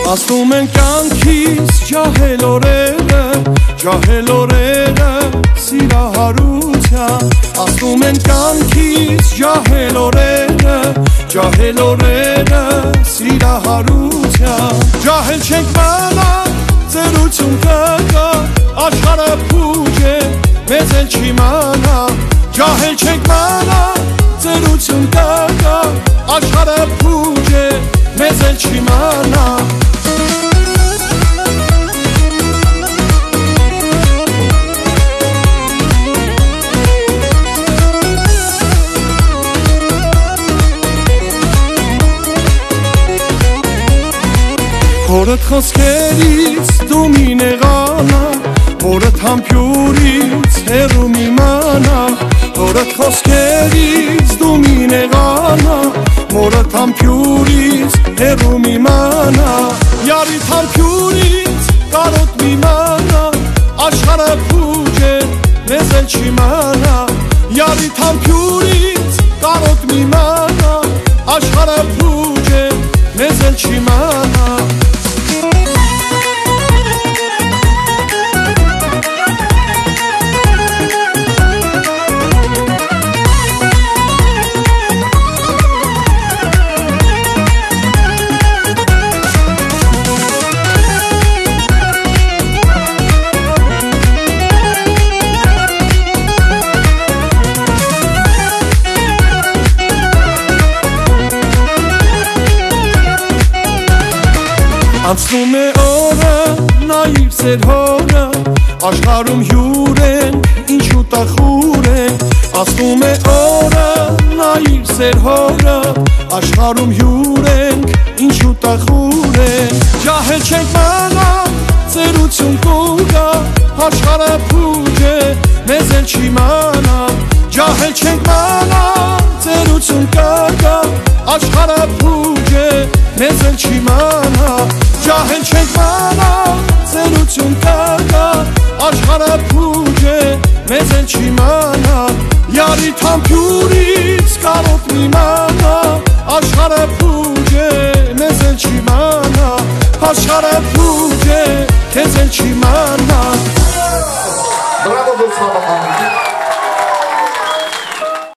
Ասում են կյանքիս ջահել օրերը սիրահարության Ասում են կյանքիս ջահել օրերը սիրահարության Ջահել չենք մնա, ծերություն կգա Աշխարհը փուջ է, մեզ էլ չիմանա Ջահել չենք մնա, ծերություն կգա Աշխարհը փուջ է, մեզ էլ չիմանա Հորդ խոսքերից դու մի նեղանա Հորդ համբյուրից հեռու մի մանա Հորդ խոսքերից դու մի նեղանա Հորդ համբյուրից հեռու մի մանա Յարիդ համբյուրից կարոտ մի մանա Աշխարհը փուջ է, մեզ էլ չիմանա Յարիդ համբյուրից կարոտ մի մանա Աշխարհը փուջ է, մեզ էլ չիմանա Անցնում է օրը, նայիր սեր հորը Աշխարհում հյուր ենք, ինչու տխուր ենք Անցնում է օրը, նայիր սեր հորը Աշխարհում հյուր ենք, ինչու տխուր ենք Ջահել չենք մնա, ծերություն կուգա Աշխարհը փուջ է, մեզ էլ չիմանա Ջահել չենք մնա, ծերություն կգա Աշխարհը փուջ է, մեզ էլ չիմանա Ջահել չենք մնա, ծերություն կգա Աշխարհը փուջ է, մեզ էլ չիմանա Յարիդ համբյուրից կարոտ մի մանա Աշխարհը փուջ է, մեզ էլ չիմանա Աշխարհը փուջ է, քեզ էլ չիմանա